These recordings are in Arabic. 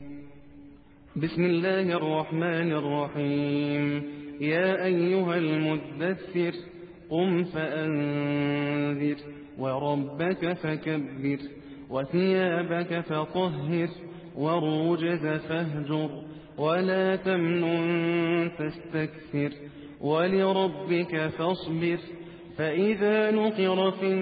بسم الله الرحمن الرحيم. يا أيها المدثر قم فأنذر وربك فكبر وثيابك فطهر والرجز فاهجر ولا تمنن تستكثر ولربك فاصبر فإذا نقر في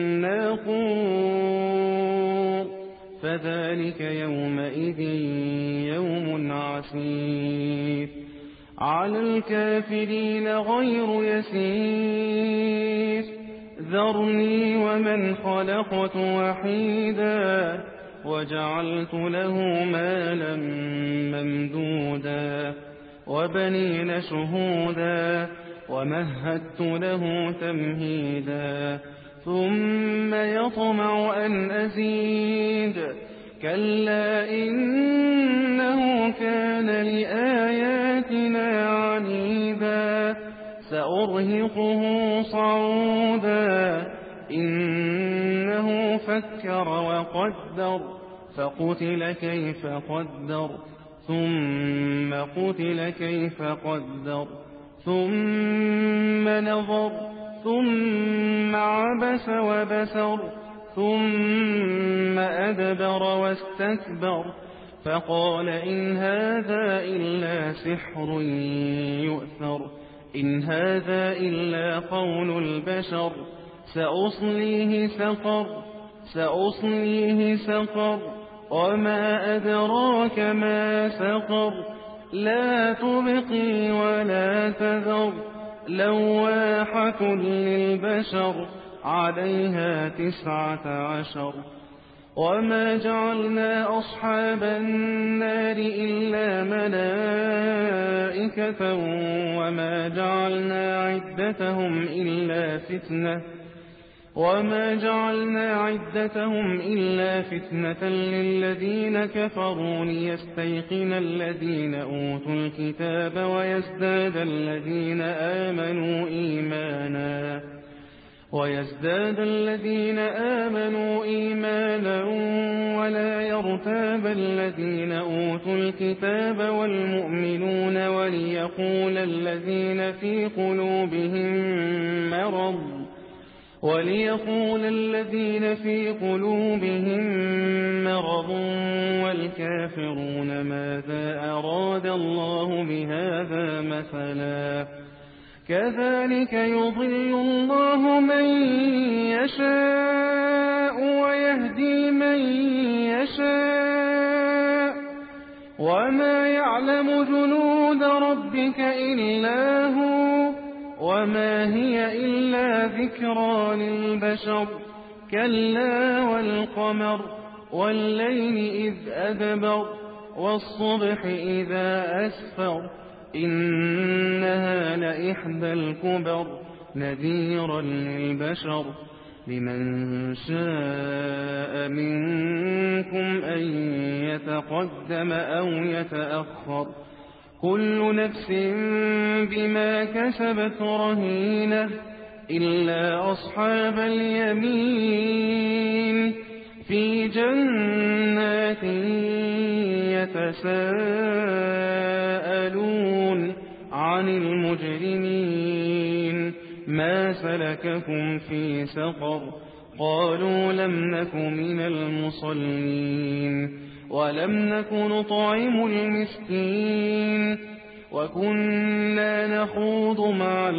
الناقور فذلك يومئذ يوم عسير على الكافرين غير يسير ذرني ومن خلقت وحيدا وجعلت له مالا ممدودا وبنين شهودا ومهدت له تمهيدا ثم يطمع أن أزيد كلا إنه كان لآياتنا عنيدا سأرهقه صعودا إنه فكر وقدر فقتل كيف قدر ثم قتل كيف قدر ثم نظر ثم عبس وبسر ثم أدبر واستكبر فقال إن هذا إلا سحر يؤثر إن هذا إلا قول البشر سأصليه سقر وما أدراك ما سقر لا تبقي ولا تذر لواحة للبشر عليها 19 وما جعلنا أصحاب النار إلا ملائكة وما جعلنا عدتهم إلا فتنة للذين كفروا ليستيقن الذين أوتوا الكتاب ويزداد الذين آمنوا إيمانا ولا يرتاب الذين أوتوا الكتاب والمؤمنون وليقول الذين في قلوبهم مرض والكافرون ماذا أراد الله بهذا مثلا كذلك يضل الله من يشاء ويهدي من يشاء وما يعلم جنود ربك إلا هو وما هي إلا ذكرى للبشر كلا والقمر والليل إذ أدبر والصبح إذا أسفر إنها لإحدى الكبر نذيرا للبشر لمن شاء منكم أن يتقدم أو يتأخر كل نفس بما كسبت رهينة إلا أصحاب اليمين في جنات يتساءلون عن المجرمين ما سلككم في سقر قالوا لم نك من المصلين ولم نك نطعم المسكين وكنا نخوض مع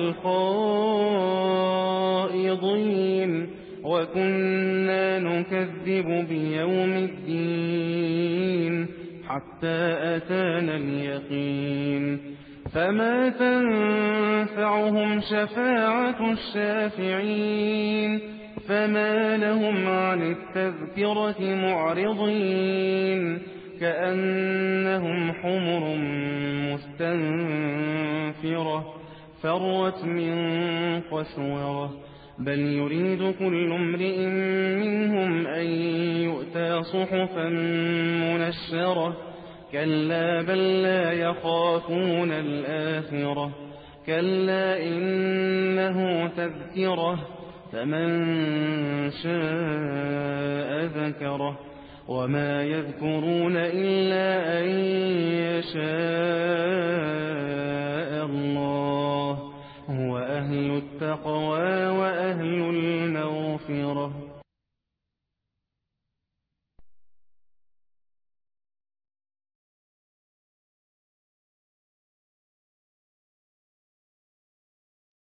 الخائضين وكنا نكذب بيوم الدين حتى أتانا اليقين فما تنفعهم شفاعة الشافعين فما لهم عن التذكرة معرضين كأنهم حمر مستنفرة فرت من قسورة بل يريد كل امرئ منهم أن يؤتى صحفا منشرة كلا بل لا يخافون الآخرة كلا إنه تذكرة فمن شاء ذكره وما يذكرون إلا أن يشاء الله هو أهل التقوى